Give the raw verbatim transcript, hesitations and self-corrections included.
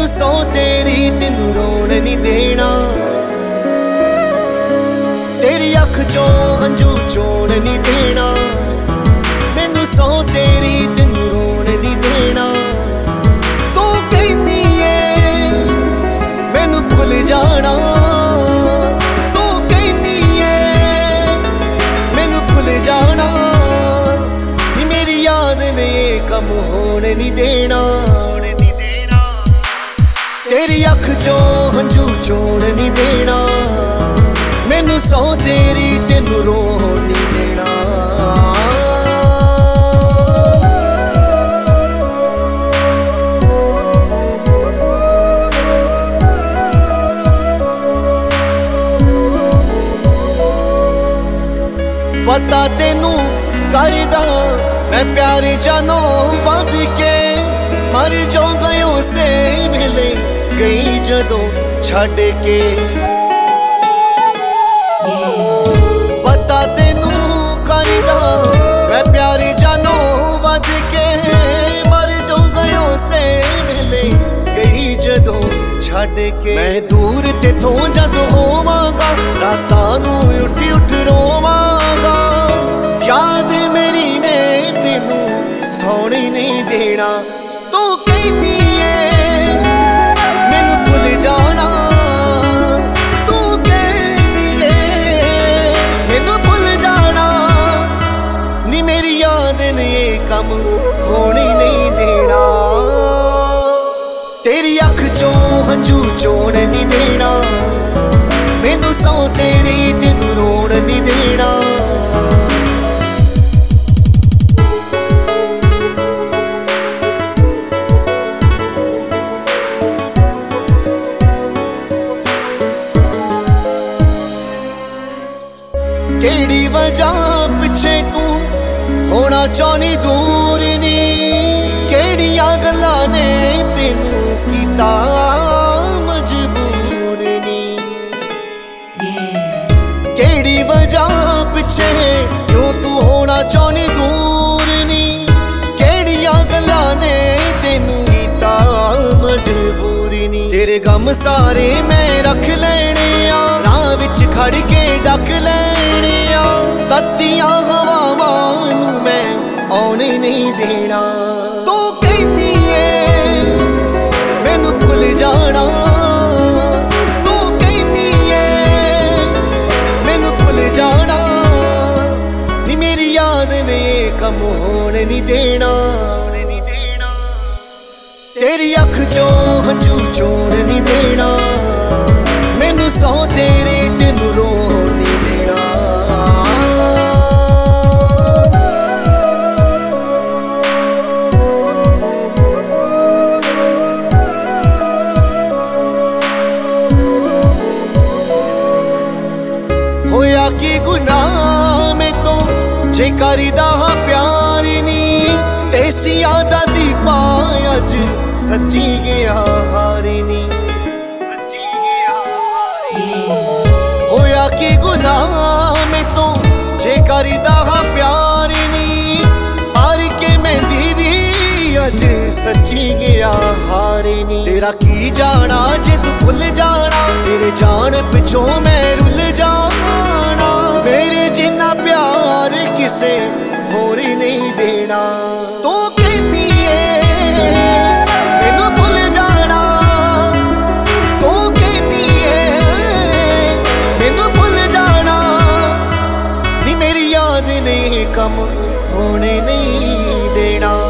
मैनू सौ तेरी तेनू रोन नहीं देना। तेरी अख चों हंझू चोण नहीं देना। मैनू सौ तेरी तेनू रोन नहीं देना। तू कहनी है मैनू भुल जाना। तू कहनी है मैनू भुल जाना। नी मेरी याद ने कम होने नहीं देना। तेरी अख चों हंझू चोण नहीं देना। मैनू सौ तेरी तेनू रोन नहीं देना। पता तेनू करदा मैं प्यार जानो वध के। मर जो गयो से मिले गई जदों छड़ के। पता तेनू करदा मैं प्यार जानो वध के। मर जो गयो से मिले गई जदों छड़ के। मैं दूर तेथों जदों होवांगा रातां नूं उठ उठ रोवांगा। याद मेरी ने तेनू सौने नहीं देना। तू कहनी है मैनू भुल जाना। तू कहनी है मैनू भुल जाना। नी मेरी याद ने कम होने नहीं देना। तेरी अख चों हंझू चोण नहीं देना। मैनू सौ तेरी तेनू रोन नहीं देना। केड़ी वजह पिछे तू होना चाहनी दूर नी। केड़ियां गल्लां ने तेनू कीता मजबूर नी। केड़ी वजह पिछे क्यों तू होना चाहनी दूर नी। केड़ियां गल्लां ने तेनू कीता मजबूर नी। तेरे गम सारे मैं रख लेने आ। राह विच खड़ के डक लेने आ। तत्तियां हवावां नूं मैं आने नहीं देना। तू कहनी है मैनू भुल जाना। तू कहनी है मैनू भुल जाना। नी मेरी याद ने कम होने नहीं देना। तेरी अख चों हंझू चोण नहीं देना। मैनू सौ तेरी तेनू रोन नहीं देना। होया की गुनाह में तो जे करदा प्यार नी। तेसी यादा दी पायज सच्ची गया हारी नी। होया की गुनाह में तो जे करदा प्यार नी। मार के मेहंदी भी अज सच्ची गया हारी नी। तेरा की जाना जे तू भुल जाना। तेरे जान पिछों मैं रुल जाना। मेरे जिन्ना प्यार किसे होर नहीं देना। तू कहनी है मैनू भुल जाना। तू कहनी है मैनू भुल जाना। नी मेरी याद ने कम होने नहीं देना।